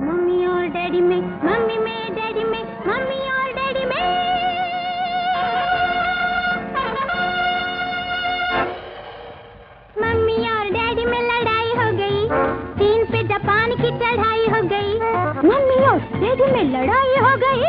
Mummy और daddy में, mummy में डैडी में, मम्मी और डैडी में। मम्मी और डैडी में लड़ाई हो गई, चीन पे जापान की चढ़ाई हो गई। मम्मी और डैडी में लड़ाई हो गई।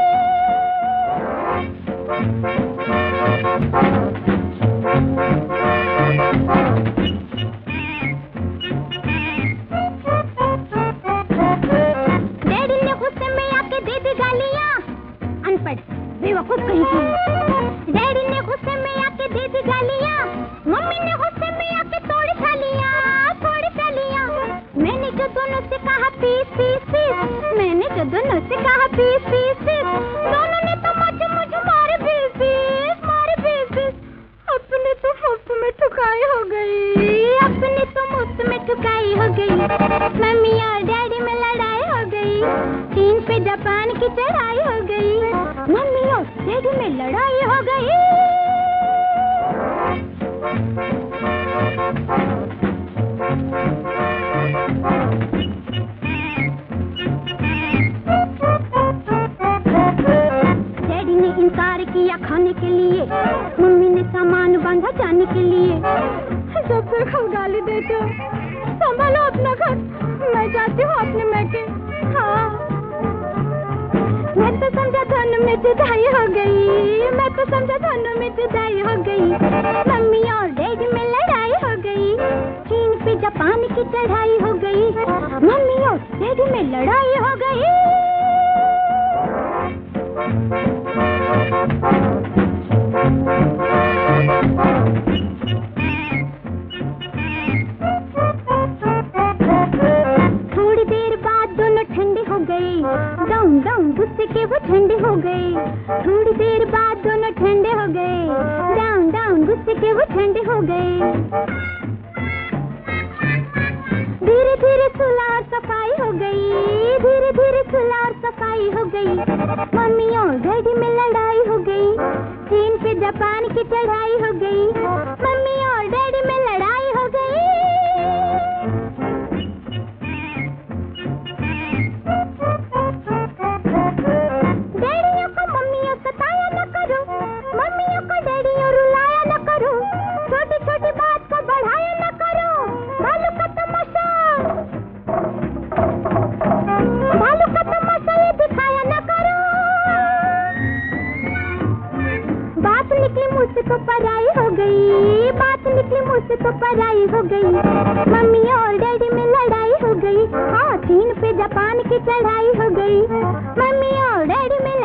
डैडी ने गुस्से में आके दे दी गालियां, अनपढ़ बेवकूफ कहीं की। डैडी ने गुस्से में आके दे दी गालियां, मम्मी ने गुस्से में आके थोड़ी थालियां, थोड़ी थालियां। मैंने जो दोनों से कहा पीस पीस पीस, मैंने जो दोनों से कहा पीस पीस पीस, दोनों ने तो मुझे मारे पीस पीस, मारे पीस पीस। अपने तो मुफ्त में ठुकाई हो गई, अपने तो मुफ्त में ठुकाई हो गई। मम्मी और डैडी में लड़ाई हो गई, चीन पे जापान की चढ़ाई हो गई। मम्मी और डैडी में लड़ाई हो गई। डैडी ने इनकार किया खाने के लिए, मम्मी ने सामान बांधा जाने के लिए। जब तक हम गाली देते हो, संभालो अपना घर, मैं जाती हूँ अपने मैके। हाँ, मैं तो समझा दोनों में जुदाई हो गई, मैं तो समझा दोनों में जुदाई हो गई। मम्मी और डैडी में लड़ाई हो गई, चीन पे जापान की चढ़ाई हो गई। मम्मी और डैडी में लड़ाई हो गई। थोड़ी देर बाद दोनों ठंडे हो गए, डाउन डाउन गुस्से के वो ठंडे हो गए। थोड़ी देर बाद दोनों ठंडे हो गए, डाउन डाउन गुस्से के वो ठंडे हो गए। धीरे धीरे सुलह और सफाई हो गई, धीरे धीरे सुलह और सफाई हो गई। मम्मी और डैडी में लड़ाई हो गई, चीन पे जापान की चढ़ाई हो गई। मम्मी और डैडी में लड़ाई हो गई। डैडियों को मम्मियों सताया न करो, मम्मियों को डैडियों रुलाया न करो। छोटी छोटी बात को बढ़ाया न करो, भालू का तमाशा ये दिखाया न करो। बात निकली मुझ से तो पराई हो गई, बात निकली मुझ से तो पराई हो गई। मम्मी और डैडी में लड़ाई हो गई, हाँ चीन पे जापान की चढ़ाई हो गई। मम्मी और डैडी में